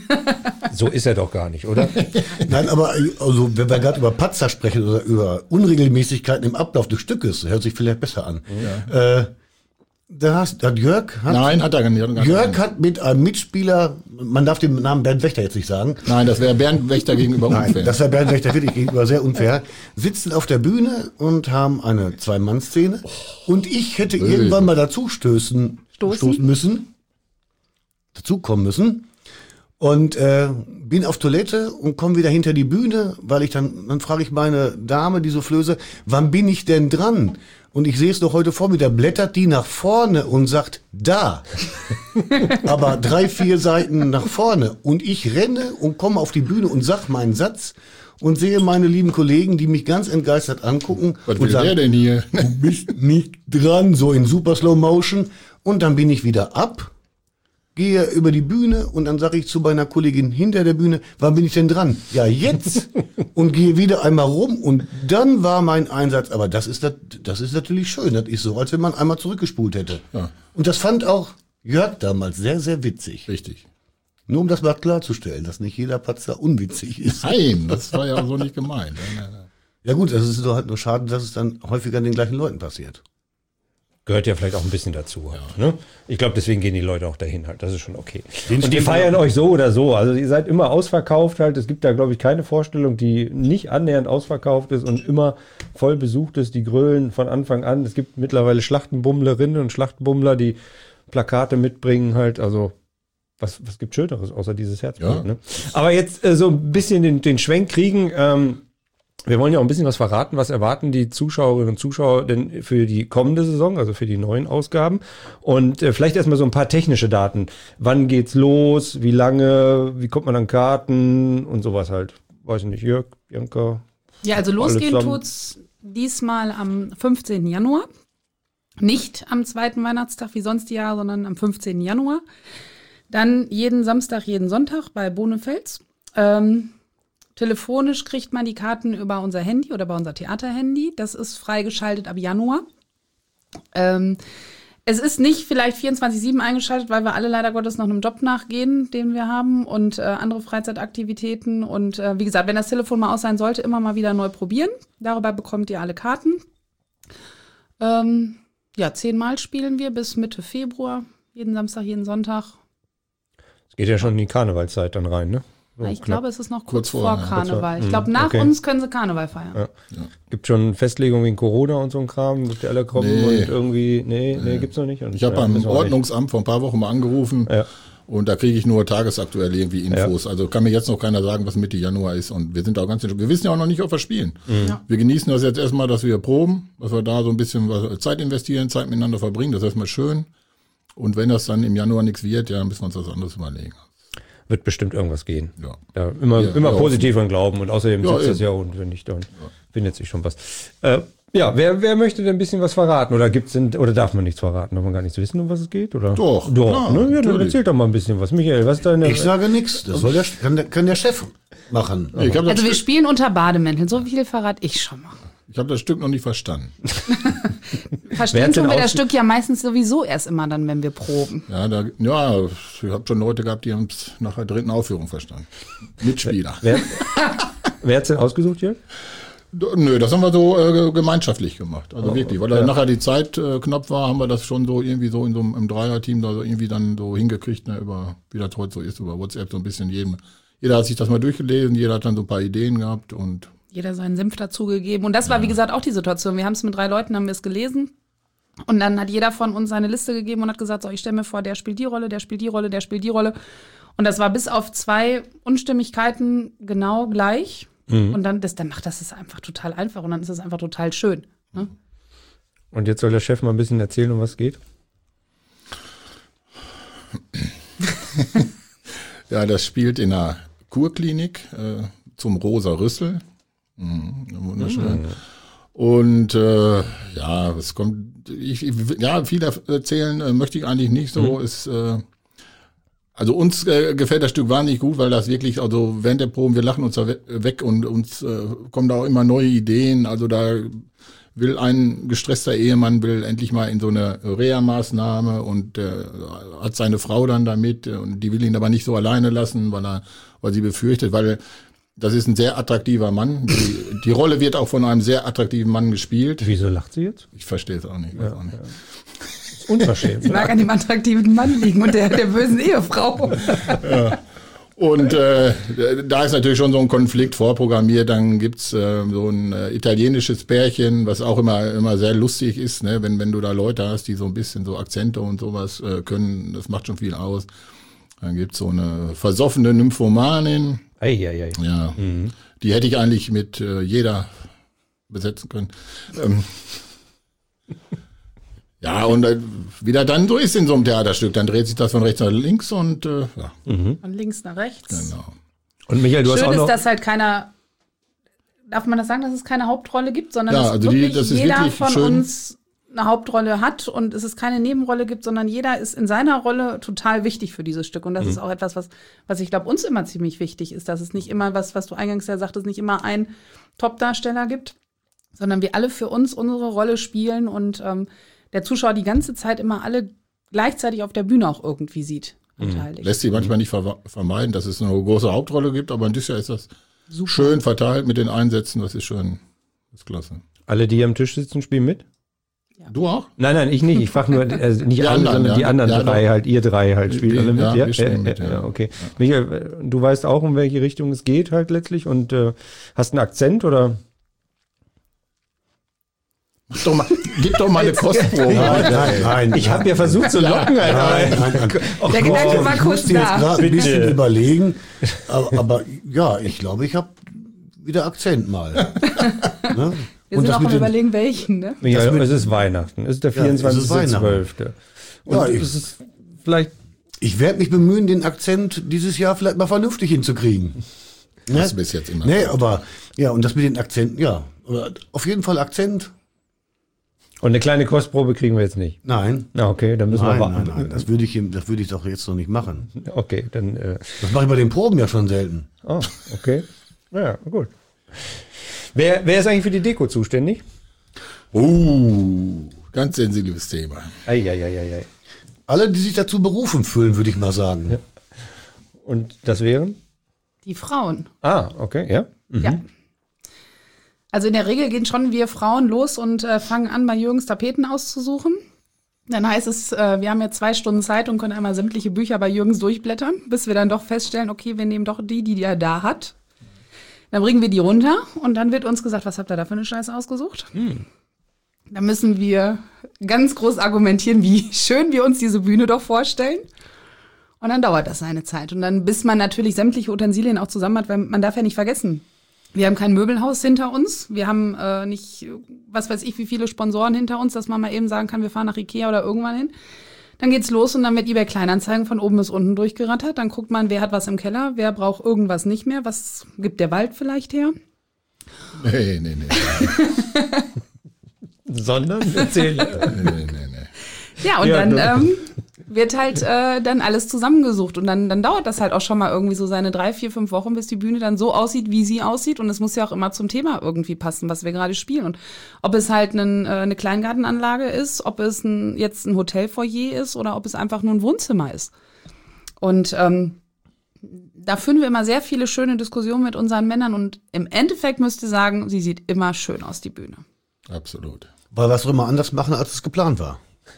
So ist er doch gar nicht, oder? Nein, aber also, wenn wir gerade über Patzer sprechen oder über Unregelmäßigkeiten im Ablauf des Stückes, hört sich vielleicht besser an. Ja. Äh, da hast, hat Jörg hat, Nein, hat er gar nicht. Jörg hat mit einem Mitspieler, man darf den Namen Bernd Wächter jetzt nicht sagen. Nein, das wäre Bernd Wächter gegenüber Nein, unfair. das wäre Bernd Wächter wirklich gegenüber sehr unfair. Sitzen auf der Bühne und haben eine Zwei-Mann-Szene. Oh, und ich hätte böse. irgendwann mal dazu stößen, stoßen müssen, dazukommen müssen. Und äh, bin auf Toilette und komme wieder hinter die Bühne, weil ich dann, dann frage ich meine Dame, die Soufflöse, wann bin ich denn dran? Und ich sehe es noch heute vor mir, da blättert die nach vorne und sagt, da. Aber drei, vier Seiten nach vorne. Und ich renne und komme auf die Bühne und sag meinen Satz und sehe meine lieben Kollegen, die mich ganz entgeistert angucken. Was und will sagen, der denn hier? Du bist nicht dran, so in super Slow Motion. Und dann bin ich wieder ab. Gehe über die Bühne und dann sage ich zu meiner Kollegin hinter der Bühne, wann bin ich denn dran? Ja, jetzt. Und gehe wieder einmal rum und dann war mein Einsatz, aber das ist das, das ist natürlich schön. Das ist so, als wenn man einmal zurückgespult hätte. Ja. Und das fand auch Jörg damals sehr, sehr witzig. Richtig. Nur um das mal klarzustellen, dass nicht jeder Patzer unwitzig ist. Nein, das war ja so nicht gemeint. Ja gut, es ist doch halt nur schade, dass es dann häufiger den gleichen Leuten passiert. Gehört ja vielleicht auch ein bisschen dazu. Halt, ne? Ich glaube, deswegen gehen die Leute auch dahin halt. Das ist schon okay. Den und die feiern euch so oder so. Also ihr seid immer ausverkauft halt. Es gibt da, glaube ich, keine Vorstellung, die nicht annähernd ausverkauft ist und immer voll besucht ist. Die grölen von Anfang an. Es gibt mittlerweile Schlachtenbummlerinnen und Schlachtenbummler, die Plakate mitbringen halt. Also was, was gibt Schöneres außer dieses Herzblut? Ja. Ne? Aber jetzt äh, so ein bisschen den, den Schwenk kriegen. Ähm, Wir wollen ja auch ein bisschen was verraten. Was erwarten die Zuschauerinnen und Zuschauer denn für die kommende Saison, also für die neuen Ausgaben? Und äh, vielleicht erstmal so ein paar technische Daten. Wann geht's los? Wie lange? Wie kommt man an Karten? Und sowas halt. Weiß ich nicht, Jörg, Bianca? Ja, also losgehen tut's diesmal am fünfzehnten Januar. Nicht am zweiten Weihnachtstag wie sonst die Jahre, sondern am fünfzehnten Januar. Dann jeden Samstag, jeden Sonntag bei Bonefels. Ähm, Telefonisch kriegt man die Karten über unser Handy oder bei unser Theaterhandy. Das ist freigeschaltet ab Januar. Ähm, Es ist nicht vielleicht vierundzwanzig sieben eingeschaltet, weil wir alle leider Gottes noch einem Job nachgehen, den wir haben und äh, andere Freizeitaktivitäten. Und äh, wie gesagt, wenn das Telefon mal aus sein sollte, immer mal wieder neu probieren. Darüber bekommt ihr alle Karten. Ähm, ja, zehnmal spielen wir bis Mitte Februar. Jeden Samstag, jeden Sonntag. Es geht ja schon in die Karnevalszeit dann rein, ne? So ich knapp. glaube, es ist noch kurz, Kurz vor, vor, ja. Karneval. Kurz Ich vor. glaube, nach Okay. uns können sie Karneval feiern. Ja. Gibt schon Festlegungen wegen Corona und so ein Kram, dass die alle kommen Nee. und irgendwie, nee, nee, gibt's noch nicht. Und, Ich habe ja, beim müssen wir nicht. Ordnungsamt vor ein paar Wochen mal angerufen Ja. und da kriege ich nur tagesaktuell irgendwie Infos. Also kann mir jetzt noch keiner sagen, was Mitte Januar ist. Und wir sind auch ganz, wir wissen ja auch noch nicht, ob wir spielen. Ja. Wir genießen das jetzt erstmal, dass wir proben, dass wir da so ein bisschen was Zeit investieren, Zeit miteinander verbringen. Das ist erstmal schön. Und wenn das dann im Januar nichts wird, ja, müssen wir uns was anderes überlegen. Wird bestimmt irgendwas gehen. Ja. Ja, immer Ja, immer ja, positiv dran glauben und außerdem Ja, sitzt das eben. ja und wenn nicht, dann findet sich schon was. Äh, ja, wer, wer möchte denn ein bisschen was verraten oder gibt's denn, oder darf man nichts verraten? Darf man gar nichts wissen, um was es geht? Oder? Doch, Doch, klar, ne? Ja, dann natürlich. erzähl doch mal ein bisschen was. Michael, was ist deine... Ich sage nichts. Das soll der, kann, der, kann der Chef machen. Ich habe das, Also wir Stück- spielen unter Bademänteln. So viel verrate ich schon mal. ich hab das Stück noch nicht verstanden. Wer Verstehen hat tun denn wir das ausge- Stück ja meistens sowieso erst immer dann, wenn wir proben. Ja, da, ja, ich habe schon Leute gehabt, die haben es nach der dritten Aufführung verstanden. Mitspieler. Wer, wer hat's denn ausgesucht hier? Nö, das haben wir so äh, gemeinschaftlich gemacht. Also Oh, wirklich, weil da ja. nachher die Zeit äh, knapp war, haben wir das schon so irgendwie so in so einem im Dreierteam da so irgendwie dann so hingekriegt, ne, über, wie das heute so ist, über WhatsApp so ein bisschen jedem. Jeder hat sich das mal durchgelesen, jeder hat dann so ein paar Ideen gehabt und Jeder seinen Senf dazugegeben. Und das war, wie gesagt, auch die Situation. Wir haben es mit drei Leuten, haben wir es gelesen. Und dann hat jeder von uns seine Liste gegeben und hat gesagt, so, ich stelle mir vor, der spielt die Rolle, der spielt die Rolle, der spielt die Rolle. Und das war bis auf zwei Unstimmigkeiten genau gleich. Mhm. Und dann, das, dann macht das es einfach total einfach und dann ist es einfach total schön. Ne? Und jetzt soll der Chef mal ein bisschen erzählen, um was es geht. ja, das spielt in einer Kurklinik äh, zum Rosa Rüssel. Mhm, wunderschön. Und äh, ja, es kommt, ich, ich, ja, viel erzählen äh, möchte ich eigentlich nicht so. Mhm. Ist, äh, also uns äh, gefällt das Stück wahnsinnig gut, weil das wirklich, also während der Proben, wir lachen uns da we- weg und uns äh, kommen da auch immer neue Ideen. Also da will ein gestresster Ehemann will endlich mal in so eine Reha-Maßnahme und äh, hat seine Frau dann damit und die will ihn aber nicht so alleine lassen, weil er, weil sie befürchtet, weil das ist ein sehr attraktiver Mann. Die, die Rolle wird auch von einem sehr attraktiven Mann gespielt. Wieso lacht sie jetzt? Ich verstehe es auch nicht. Weiß auch nicht. Unverschämt. Es mag an dem attraktiven Mann liegen und der, der bösen Ehefrau. Und äh, da ist natürlich schon so ein Konflikt vorprogrammiert. Dann gibt's äh, so ein äh, italienisches Pärchen, was auch immer immer sehr lustig ist, ne? wenn wenn du da Leute hast, die so ein bisschen so Akzente und sowas äh, können, das macht schon viel aus. Dann gibt's so eine versoffene Nymphomanin, Eieiei. ja, die hätte ich eigentlich mit äh, jeder besetzen können. Ähm, ja, und äh, wie das dann so ist in so einem Theaterstück, dann dreht sich das von rechts nach links und äh, ja, Von links nach rechts. genau. Und Michael, du hast Schön auch ist, noch... dass halt keiner, darf man das sagen, dass es keine Hauptrolle gibt, sondern Ja, dass also die- wirklich das ist jeder wirklich von schön. uns eine Hauptrolle hat und es ist keine Nebenrolle gibt, sondern jeder ist in seiner Rolle total wichtig für dieses Stück. Und das ist auch etwas, was, was ich glaube, uns immer ziemlich wichtig ist, dass es nicht immer was, was du eingangs ja sagtest, nicht immer einen Top-Darsteller gibt, sondern wir alle für uns unsere Rolle spielen und ähm, der Zuschauer die ganze Zeit immer alle gleichzeitig auf der Bühne auch irgendwie sieht. Beteiligt. Lässt sich manchmal nicht ver vermeiden, dass es eine große Hauptrolle gibt, aber in diesem Jahr ist das schön verteilt mit den Einsätzen, das ist schön, das ist klasse. Alle, die hier am Tisch sitzen, spielen mit? Du auch? Nein, nein, ich nicht. Ich frage nur, also nicht Die alle, anderen, sondern die ja. anderen Ja, drei doch. halt, ihr drei halt, spielt alle mit. Ja, Ja, wir spielen ja, mit, ja, ja. ja, okay. Michael, du weißt auch, um welche Richtung es geht halt letztlich und äh, hast einen Akzent oder? Gib doch mal, gib doch mal eine Kostprobe. Nein, nein, nein. Ich habe ja versucht zu locken, Alter. Nein, nein, nein. Der Gedanke war ich kurz musste jetzt da. gerade ein bisschen Bitte. überlegen, aber, aber ja, ich glaube, ich habe wieder Akzent mal. Ne? Wir Und sind das auch mit am den- überlegen, welchen, ne? Michael, mit- es ist Weihnachten. Es ist der Ja, es ist vierundzwanzigste Weihnachten. zwölfte Und Ja, ich- es ist vielleicht, Ich werde mich bemühen, den Akzent dieses Jahr vielleicht mal vernünftig hinzukriegen. Ne? Das bis jetzt immer. Nee, aber ja, und das mit den Akzenten, ja. Aber auf jeden Fall Akzent. und eine kleine Kostprobe kriegen wir jetzt nicht. Nein. Na, okay, dann müssen Nein, wir nein, warten. nein, das würde ich, ihm- das würde ich doch jetzt noch nicht machen. Okay, dann, äh, Das mache ich bei den Proben ja schon selten. oh, okay. Ja, gut. Wer, wer ist eigentlich für die Deko zuständig? Uh, ganz sensibles Thema. Eieieiei. Alle, die sich dazu berufen fühlen, würde ich mal sagen. Ja. Und das wären? Die Frauen. Ah, okay, ja. Mhm. Ja. Also in der Regel gehen schon wir Frauen los und äh, fangen an, bei Jürgens Tapeten auszusuchen. Dann heißt es, äh, wir haben jetzt zwei Stunden Zeit und können einmal sämtliche Bücher bei Jürgens durchblättern, bis wir dann doch feststellen, okay, wir nehmen doch die, die er da hat. Dann bringen wir die runter und dann wird uns gesagt, was habt ihr da für eine Scheiße ausgesucht? Hm. Da müssen wir ganz groß argumentieren, wie schön wir uns diese Bühne doch vorstellen. Und dann dauert das eine Zeit. Und dann, bis man natürlich sämtliche Utensilien auch zusammen hat, weil man darf ja nicht vergessen, wir haben kein Möbelhaus hinter uns. Wir haben äh, nicht, was weiß ich, wie viele Sponsoren hinter uns, dass man mal eben sagen kann, wir fahren nach Ikea oder irgendwann hin. Dann geht's los und dann wird eBay Kleinanzeigen von oben bis unten durchgerattert. Dann guckt man, wer hat was im Keller, wer braucht irgendwas nicht mehr, was gibt der Wald vielleicht her? Nee, nee, nee. Sondern erzähl. nee, nee, nee. Ja, und Ja, dann du- ähm, wird halt äh, dann alles zusammengesucht. Und dann, dann dauert das halt auch schon mal irgendwie so seine drei, vier, fünf Wochen, bis die Bühne dann so aussieht, wie sie aussieht. Und es muss ja auch immer zum Thema irgendwie passen, was wir gerade spielen. Und ob es halt ein, äh, eine Kleingartenanlage ist, ob es ein, jetzt ein Hotelfoyer ist oder ob es einfach nur ein Wohnzimmer ist. Und ähm, da führen wir immer sehr viele schöne Diskussionen mit unseren Männern. Und im Endeffekt müsst ihr sagen, sie sieht immer schön aus, die Bühne. Absolut. Weil wir es doch immer anders machen, als es geplant war.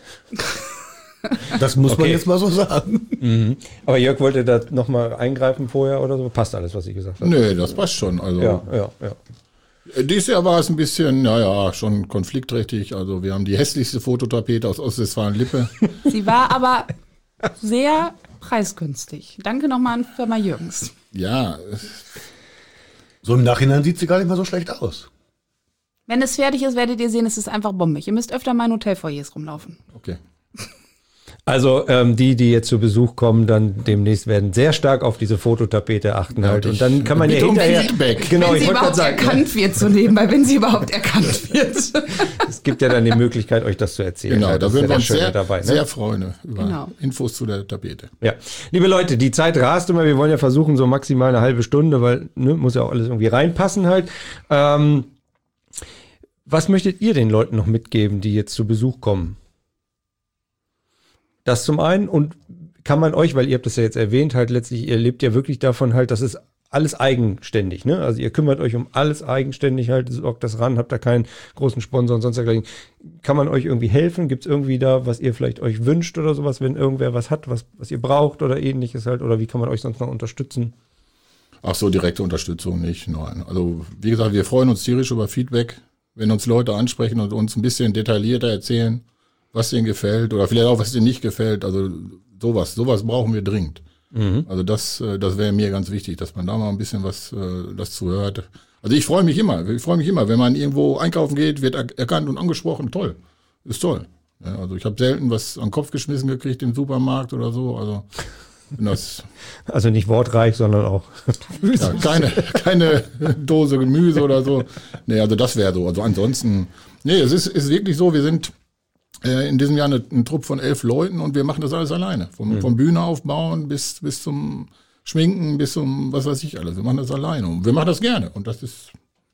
Das muss man Okay. jetzt mal so sagen. Aber Jörg wollte da nochmal eingreifen vorher oder so? Passt alles, was ich gesagt habe? Nee, das passt schon. Also Ja, ja, ja. dieses Jahr war es ein bisschen, naja, schon konfliktträchtig. Also wir haben die hässlichste Fototapete aus Ostwestfalen-Lippe. Sie war aber sehr preisgünstig. Danke nochmal an Firma Jürgens. Ja, So im Nachhinein sieht sie gar nicht mal so schlecht aus. Wenn es fertig ist, werdet ihr sehen, es ist einfach bombig. Ihr müsst öfter mal in Hotelfoyers rumlaufen. okay. Also ähm, die, die jetzt zu Besuch kommen, dann demnächst werden sehr stark auf diese Fototapete achten Ja, halt. und Und ich dann kann man ja bitte um hinterher... Feedback. Genau, wenn ich sie wollte gerade überhaupt sagen, erkannt wird so nebenbei, wenn sie überhaupt erkannt wird. es gibt ja dann die Möglichkeit, euch das zu erzählen. Genau, Ja, da das würden ist wir ja uns das Schöne sehr, dabei. Ne? sehr freuen über Genau. Infos zu der Tapete. Ja, liebe Leute, die Zeit rast immer. Wir wollen ja versuchen, so maximal eine halbe Stunde, weil ne, muss ja auch alles irgendwie reinpassen halt. Ähm, was möchtet ihr den Leuten noch mitgeben, die jetzt zu Besuch kommen? Das zum einen und kann man euch, weil ihr habt das ja jetzt erwähnt, halt letztlich, ihr lebt ja wirklich davon halt, das ist alles eigenständig, ne? Also ihr kümmert euch um alles eigenständig halt, sorgt das ran, habt da keinen großen Sponsor und sonst dergleichen. Kann man euch irgendwie helfen? Gibt es irgendwie da, was ihr vielleicht euch wünscht oder sowas, wenn irgendwer was hat, was, was ihr braucht oder ähnliches halt? Oder wie kann man euch sonst noch unterstützen? Ach so, direkte Unterstützung nicht, nein. Also wie gesagt, wir freuen uns tierisch über Feedback, wenn uns Leute ansprechen und uns ein bisschen detaillierter erzählen, was denen gefällt oder vielleicht auch, was denen nicht gefällt. Also sowas, sowas brauchen wir dringend. Mhm. Also das, äh, das wäre mir ganz wichtig, dass man da mal ein bisschen was äh, das zuhört. Also ich freue mich immer, ich freue mich immer, wenn man irgendwo einkaufen geht, wird er- erkannt und angesprochen, toll, ist toll. Ja, also ich habe selten was an den Kopf geschmissen gekriegt im Supermarkt oder so. Also wenn das Also nicht wortreich, sondern auch. ja, keine, keine Dose Gemüse oder so. Nee, also das wäre so. Also ansonsten, nee, es ist, ist wirklich so, wir sind äh, in diesem Jahr eine, ein Trupp von elf Leuten und wir machen das alles alleine. Vom, mhm. vom Bühne aufbauen bis, bis zum Schminken, bis zum, was weiß ich alles. Wir machen das alleine und wir machen das gerne und das ist,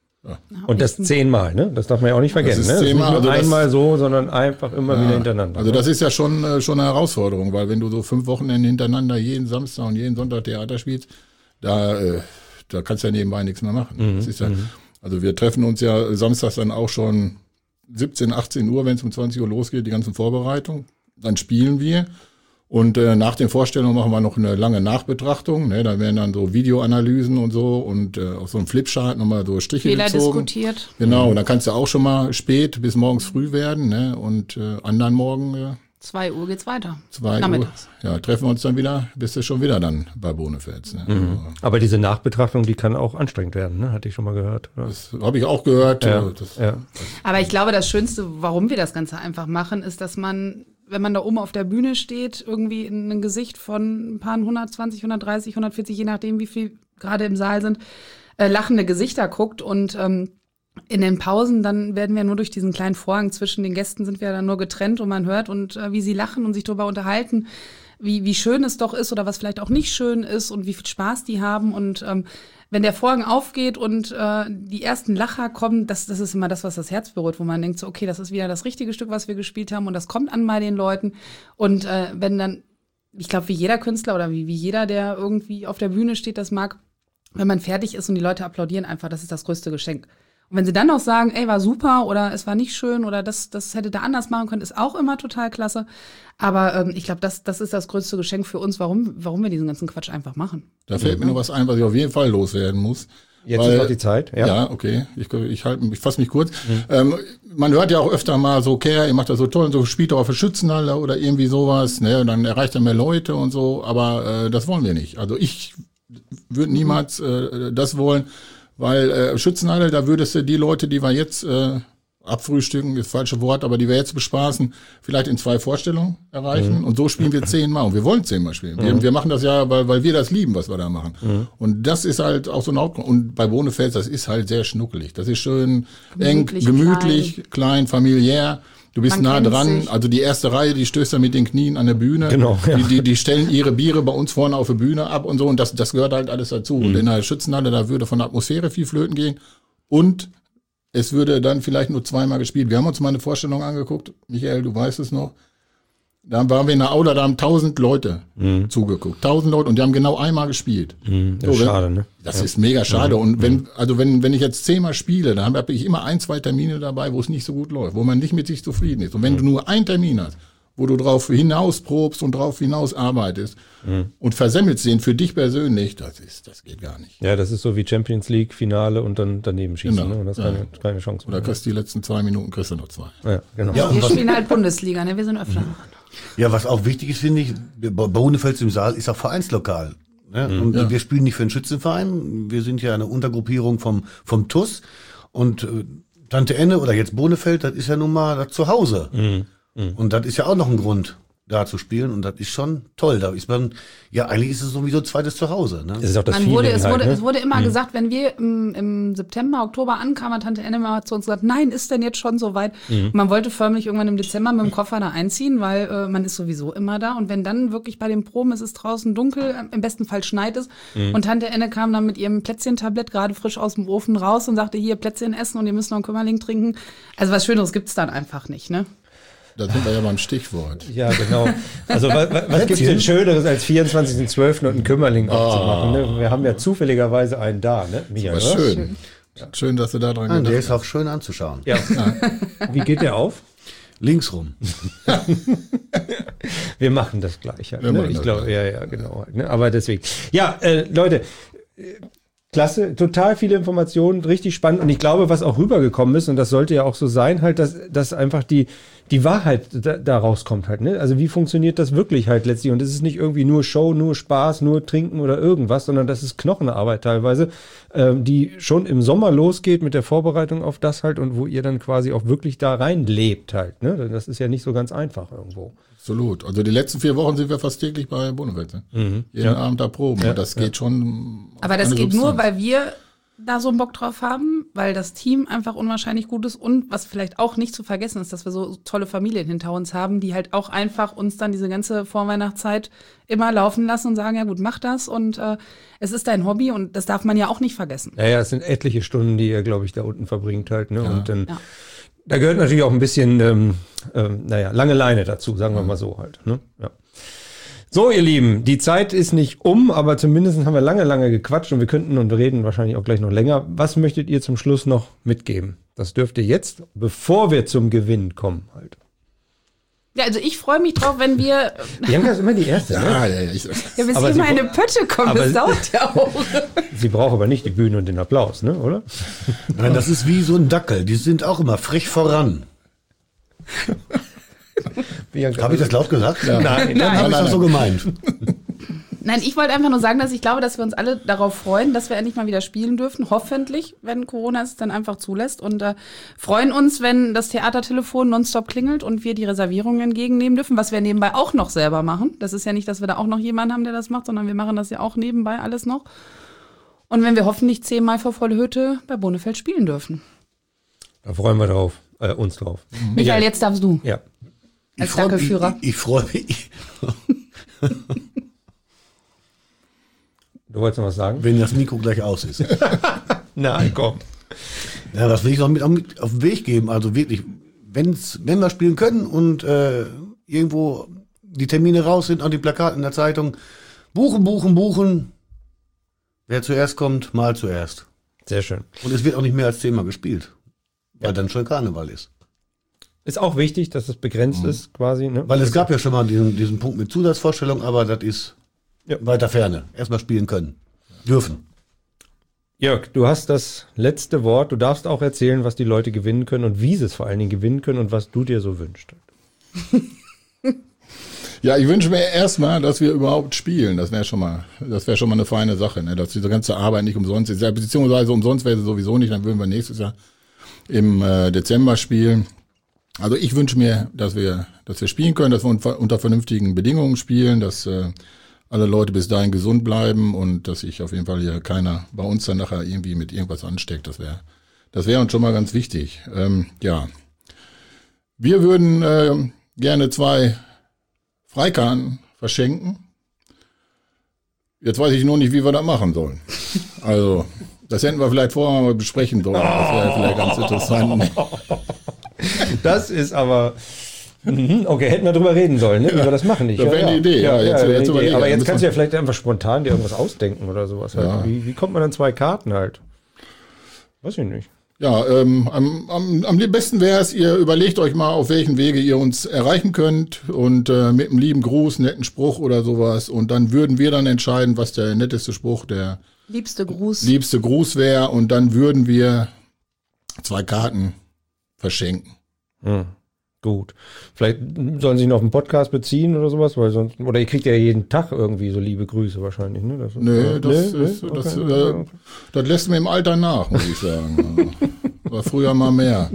Und das zehnmal, ne? Das darf man ja auch nicht vergessen. ist Ne? Das ist nicht zehnmal, nur also das- einmal so, sondern einfach immer wieder hintereinander. also das ist ja schon, äh, schon eine Herausforderung, weil wenn du so fünf Wochenende hintereinander jeden Samstag und jeden Sonntag Theater spielst, da, äh, da kannst du ja nebenbei nichts mehr machen. Mhm. Das ist ja, also wir treffen uns ja samstags dann auch schon siebzehn, achtzehn Uhr, wenn es um zwanzig Uhr losgeht, die ganzen Vorbereitungen. Dann spielen wir. Und äh, nach den Vorstellungen machen wir noch eine lange Nachbetrachtung. Ne? Da werden dann so Videoanalysen und so und äh, auf so einem Flipchart nochmal so Striche Fehler gezogen. diskutiert. Genau, und dann kannst du auch schon mal spät bis morgens früh werden. Ne? Und äh, anderen Morgen äh, Zwei Uhr geht's weiter. zwei Uhr, Nachmittags. ja, treffen wir uns dann wieder, bist du schon wieder dann bei Bonefels. Ne? Also, Aber diese Nachbetrachtung, die kann auch anstrengend werden, ne? Hatte ich schon mal gehört. Ja. das habe ich auch gehört. Ja, äh, das, ja. Aber ich glaube, das Schönste, warum wir das Ganze einfach machen, ist, dass man, wenn man da oben auf der Bühne steht, irgendwie in ein Gesicht von ein paar hundertzwanzig, hundertdreißig, hundertvierzig, je nachdem, wie viel gerade im Saal sind, äh, lachende Gesichter guckt und ähm, in den Pausen, dann werden wir nur durch diesen kleinen Vorhang zwischen den Gästen sind wir dann nur getrennt und man hört und äh, wie sie lachen und sich darüber unterhalten, wie, wie schön es doch ist oder was vielleicht auch nicht schön ist und wie viel Spaß die haben. Und ähm, wenn der Vorhang aufgeht und äh, die ersten Lacher kommen, das, das ist immer das, was das Herz berührt, wo man denkt, so, okay, das ist wieder das richtige Stück, was wir gespielt haben und das kommt an bei den Leuten. Und äh, wenn dann, ich glaube, wie jeder Künstler oder wie, wie jeder, der irgendwie auf der Bühne steht, das mag, wenn man fertig ist und die Leute applaudieren einfach, das ist das größte Geschenk. Und wenn sie dann auch sagen, ey, war super oder es war nicht schön oder das, das hätte da anders machen können, ist auch immer total klasse. Aber ähm, ich glaube, das, das ist das größte Geschenk für uns, warum, warum wir diesen ganzen Quatsch einfach machen. Da fällt mir noch was ein, was ich auf jeden Fall loswerden muss. Jetzt weil, ist noch die Zeit. Ja, ja okay. Ich, ich, halt, ich fasse mich kurz. Mhm. Ähm, man hört ja auch öfter mal so, okay, ihr macht das so toll und so, spielt doch auf der Schützenhalle oder irgendwie sowas. Ne, und dann erreicht er mehr Leute und so. Aber äh, das wollen wir nicht. Also ich würde niemals äh, das wollen. Weil äh, Schützenhalle, da würdest du die Leute, die wir jetzt äh, abfrühstücken, ist das falsche Wort, aber die wir jetzt bespaßen, vielleicht in zwei Vorstellungen erreichen. Mhm. Und so spielen wir zehnmal. Und wir wollen zehnmal spielen. Mhm. Wir, wir machen das ja, weil, weil wir das lieben, was wir da machen. Mhm. Und das ist halt auch so ein Hauptgrund. Und bei Bonefels, das ist halt sehr schnuckelig. Das ist schön gemütlich, eng, gemütlich, klein, klein familiär. Du bist Man nah dran, sich. Also die erste Reihe, die stößt dann mit den Knien an der Bühne. Genau, ja. die, die, die stellen ihre Biere bei uns vorne auf der Bühne ab und so und das, das gehört halt alles dazu. Mhm. Und in der Schützenhalle, da würde von der Atmosphäre viel flöten gehen und es würde dann vielleicht nur zweimal gespielt. Wir haben uns mal eine Vorstellung angeguckt, Michael, du weißt es noch. Da waren wir in der Aula, da haben tausend Leute mhm. zugeguckt. Tausend Leute und die haben genau einmal gespielt. Mhm. Das so, ist schade, ne? Das ja. ist mega schade. Mhm. Und wenn, also wenn, wenn ich jetzt zehnmal spiele, dann habe ich immer ein, zwei Termine dabei, wo es nicht so gut läuft, wo man nicht mit sich zufrieden ist. Und wenn mhm. du nur einen Termin hast, wo du drauf hinaus probst und drauf hinaus arbeitest mhm. und versemmelst den für dich persönlich, das ist, das geht gar nicht. Ja, das ist so wie Champions League Finale und dann daneben schießen, genau. ne? Und das ist ja. keine, keine Chance mehr. Oder kriegst die letzten zwei Minuten, kriegst du noch zwei. Ja, genau. Ja, wir spielen halt Bundesliga, ne? Wir sind öfter. Mhm. Ja, was auch wichtig ist, finde ich, bei Bonefels im Saal ist auch Vereinslokal. Ne? Mhm, und ja. wir spielen nicht für einen Schützenverein. Wir sind ja eine Untergruppierung vom, vom T U S. Und äh, Tante Enne oder jetzt Bonefeld, das ist ja nun mal das Zuhause. Mhm. Mhm. Und das ist ja auch noch ein Grund, da zu spielen. Und das ist schon toll. Da ist man, ja, eigentlich ist es sowieso zweites Zuhause. Ne? Das ist auch das man Feeling wurde, es, halt, wurde, ne? es wurde immer mhm. gesagt, wenn wir im, im September, Oktober ankamen, hat Tante Enne mal zu uns gesagt, nein, ist denn jetzt schon soweit? Mhm. Und man wollte förmlich irgendwann im Dezember mit dem Koffer da einziehen, weil äh, man ist sowieso immer da. Und wenn dann wirklich bei den Proben ist es draußen dunkel, im besten Fall schneit es. Mhm. Und Tante Enne kam dann mit ihrem Plätzchentablett gerade frisch aus dem Ofen raus und sagte, hier Plätzchen essen und ihr müsst noch einen Kümmerling trinken. Also was Schöneres gibt's dann einfach nicht, ne? Da sind wir ja mal ein Stichwort. Ja, genau. Also was, was gibt es denn Schöneres als vierundzwanzigsten zwölften und einen Kümmerling oh. abzumachen? Ne? Wir haben ja zufälligerweise einen da, ne? Michael, das schön. Schön. Ja. Schön, dass du da dran gedacht hast. Der ist auch schön anzuschauen. Ja. ja. Wie geht der auf? Links rum. Wir machen das gleich. Halt, ne? Ich glaube, ja, ja, genau. Ne? Aber deswegen. Ja, äh, Leute, klasse, total viele Informationen, richtig spannend. Und ich glaube, was auch rübergekommen ist, und das sollte ja auch so sein, halt, dass, dass einfach die, die Wahrheit da, da rauskommt halt, ne? Also wie funktioniert das wirklich halt letztlich? Und es ist nicht irgendwie nur Show, nur Spaß, nur Trinken oder irgendwas, sondern das ist Knochenarbeit teilweise, ähm, die schon im Sommer losgeht mit der Vorbereitung auf das halt und wo ihr dann quasi auch wirklich da rein lebt halt, ne? Das ist ja nicht so ganz einfach irgendwo. Absolut. Also die letzten vier Wochen sind wir fast täglich bei Bonefels. Ne? Mhm. Jeden ja. Abend da proben. Ja, das geht ja. schon. Aber das geht Substanz. Nur, weil wir da so einen Bock drauf haben, weil das Team einfach unwahrscheinlich gut ist und was vielleicht auch nicht zu vergessen ist, dass wir so tolle Familien hinter uns haben, die halt auch einfach uns dann diese ganze Vorweihnachtszeit immer laufen lassen und sagen, ja gut, mach das und äh, es ist dein Hobby und das darf man ja auch nicht vergessen. Ja, ja, es sind etliche Stunden, die ihr, glaube ich, da unten verbringt halt, ne? Ja. Und dann ja. Da gehört natürlich auch ein bisschen, ähm, ähm, naja, lange Leine dazu, sagen wir mal so halt. Ne? Ja. So, ihr Lieben, die Zeit ist nicht um, aber zumindest haben wir lange, lange gequatscht und wir könnten und reden wahrscheinlich auch gleich noch länger. Was möchtet ihr zum Schluss noch mitgeben? Das dürft ihr jetzt, bevor wir zum Gewinn kommen halt. Ja, also ich freue mich drauf, wenn wir... Bianca ist immer die Erste, ja, ne? Ja, ja, ich, ja, bis hier meine Pötte kommt, das dauert ja auch. Sie braucht aber nicht die Bühne und den Applaus, ne, oder? Nein, das ist wie so ein Dackel, die sind auch immer frech voran. Habe ich das laut gesagt? Ja. Nein, dann habe ich das so gemeint. Nein, ich wollte einfach nur sagen, dass ich glaube, dass wir uns alle darauf freuen, dass wir endlich mal wieder spielen dürfen. Hoffentlich, wenn Corona es dann einfach zulässt. Und äh, freuen uns, wenn das Theatertelefon nonstop klingelt und wir die Reservierungen entgegennehmen dürfen, was wir nebenbei auch noch selber machen. Das ist ja nicht, dass wir da auch noch jemanden haben, der das macht, sondern wir machen das ja auch nebenbei alles noch. Und wenn wir hoffentlich zehnmal vor volle Hütte bei Bonefels spielen dürfen. Da freuen wir drauf, äh, uns drauf. Michael, jetzt darfst du. Ja. Als Dackelführer. Ich, ich, ich freue mich. Du wolltest noch was sagen? Wenn das Mikro gleich aus ist. Nein, komm. Ja, das will ich noch mit, mit auf den Weg geben. Also wirklich, wenn's, wenn wir spielen können und äh, irgendwo die Termine raus sind, an die Plakate in der Zeitung, buchen, buchen, buchen. Wer zuerst kommt, mal zuerst. Sehr schön. Und es wird auch nicht mehr als zehnmal gespielt, weil dann schon Karneval ist. Ist auch wichtig, dass es begrenzt Mhm. ist, quasi. Ne? Weil es gab ja schon mal diesen, diesen Punkt mit Zusatzvorstellung, aber das ist Ja. weiter Ferne. Erstmal spielen können. Dürfen. Jörg, du hast das letzte Wort. Du darfst auch erzählen, was die Leute gewinnen können und wie sie es vor allen Dingen gewinnen können und was du dir so wünschst. Ja, ich wünsche mir erstmal, dass wir überhaupt spielen. Das wäre schon mal, das wäre schon mal eine feine Sache, ne? Dass diese ganze Arbeit nicht umsonst ist. Ja, beziehungsweise umsonst wäre sie sowieso nicht, dann würden wir nächstes Jahr im äh, Dezember spielen. Also ich wünsche mir, dass wir, dass wir spielen können, dass wir unter, unter vernünftigen Bedingungen spielen, dass äh, alle Leute bis dahin gesund bleiben und dass sich auf jeden Fall hier keiner bei uns dann nachher irgendwie mit irgendwas ansteckt. Das wäre, das wäre uns schon mal ganz wichtig. Ähm, ja, wir würden äh, gerne zwei Freikarten verschenken. Jetzt weiß ich nur nicht, wie wir das machen sollen. Also, das hätten wir vielleicht vorher mal besprechen sollen. Das wäre vielleicht ganz interessant. Das ist aber... Mhm, okay, hätten wir drüber reden sollen, ne? Wie wir das machen. Nicht. Das wäre eine Idee, ja, jetzt- wäre jetzt eine Idee. überlegen. Aber jetzt Müssen kannst du wir- ja vielleicht einfach spontan dir irgendwas ausdenken oder sowas. Halt. Ja. Wie, wie kommt man an zwei Karten halt? Weiß ich nicht. Ja, ähm, am, am, am besten wäre es, ihr überlegt euch mal, auf welchen Wege ihr uns erreichen könnt und äh, mit einem lieben Gruß, netten Spruch oder sowas. Und dann würden wir dann entscheiden, was der netteste Spruch, der Liebste Gruß. liebste Gruß wäre. Und dann würden wir zwei Karten verschenken. Hm. Gut. Vielleicht sollen sie sich noch auf den Podcast beziehen oder sowas, weil sonst, oder ihr kriegt ja jeden Tag irgendwie so liebe Grüße wahrscheinlich, ne? Das ist, Nö, das, nee, ist, nee? das, Okay, äh, okay. das lässt mir im Alter nach, muss ich sagen. War früher mal mehr.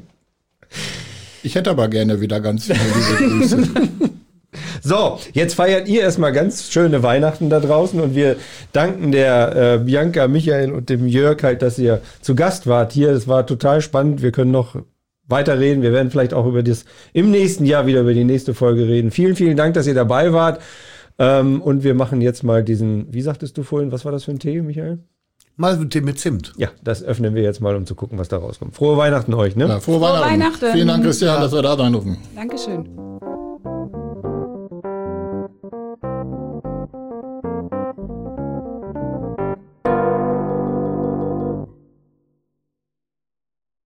Ich hätte aber gerne wieder ganz viele liebe Grüße. So, jetzt feiert ihr erstmal ganz schöne Weihnachten da draußen und wir danken der äh, Bianca, Michael und dem Jörg halt, dass ihr zu Gast wart hier. Es war total spannend. Wir können noch weiterreden. Wir werden vielleicht auch über das im nächsten Jahr wieder über die nächste Folge reden. Vielen, vielen Dank, dass ihr dabei wart. Ähm, und wir machen jetzt mal diesen, wie sagtest du vorhin, was war das für ein Tee, Michael? Malventee mit Zimt. Ja, das öffnen wir jetzt mal, um zu gucken, was da rauskommt. Frohe Weihnachten euch, ne? Ja, frohe Frohe Weihnachten. Weihnachten. Vielen Dank, Christian, dass wir da sein durften. Dankeschön.